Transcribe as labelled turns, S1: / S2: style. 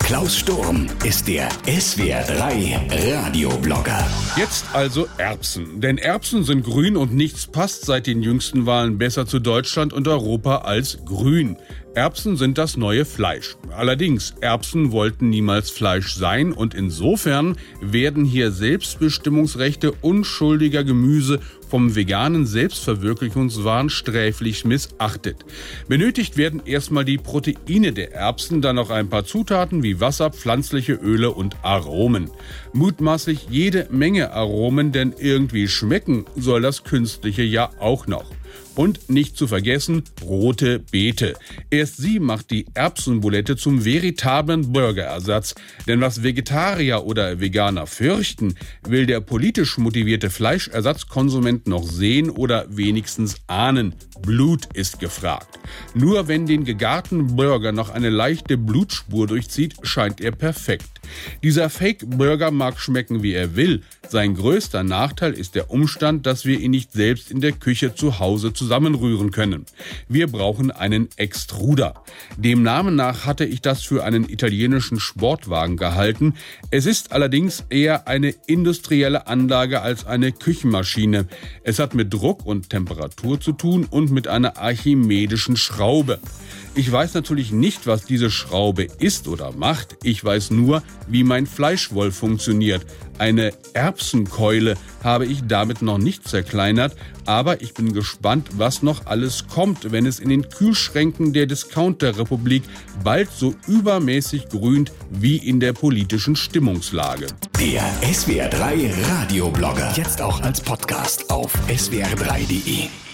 S1: Klaus Sturm ist der SWR3 Radioblogger.
S2: Jetzt also Erbsen. Denn Erbsen sind grün und nichts passt seit den jüngsten Wahlen besser zu Deutschland und Europa als grün. Erbsen sind das neue Fleisch. Allerdings, Erbsen wollten niemals Fleisch sein und insofern werden hier Selbstbestimmungsrechte unschuldiger Gemüse vom veganen Selbstverwirklichungswahn sträflich missachtet. Benötigt werden erstmal die Proteine der Erbsen, dann noch ein paar Zutaten wie Wasser, pflanzliche Öle und Aromen. Mutmaßlich jede Menge Aromen, denn irgendwie schmecken soll das Künstliche ja auch noch. Und nicht zu vergessen, rote Beete. Erst sie macht die Erbsenbulette zum veritablen Burgerersatz. Denn was Vegetarier oder Veganer fürchten, will der politisch motivierte Fleischersatzkonsument noch sehen oder wenigstens ahnen. Blut ist gefragt. Nur wenn den gegarten Burger noch eine leichte Blutspur durchzieht, scheint er perfekt. Dieser Fake-Burger mag schmecken, wie er will. Sein größter Nachteil ist der Umstand, dass wir ihn nicht selbst in der Küche zu Hause zusammenrühren können. Wir brauchen einen Extruder. Dem Namen nach hatte ich das für einen italienischen Sportwagen gehalten. Es ist allerdings eher eine industrielle Anlage als eine Küchenmaschine. Es hat mit Druck und Temperatur zu tun und mit einer archimedischen Schraube. Ich weiß natürlich nicht, was diese Schraube ist oder macht. Ich weiß nur, wie mein Fleischwolf funktioniert. Eine Erbsenkeule habe ich damit noch nicht zerkleinert, aber ich bin gespannt, was noch alles kommt, wenn es in den Kühlschränken der Discounterrepublik bald so übermäßig grünt wie in der politischen Stimmungslage.
S1: Der SWR3 Radioblogger. Jetzt auch als Podcast auf swr3.de.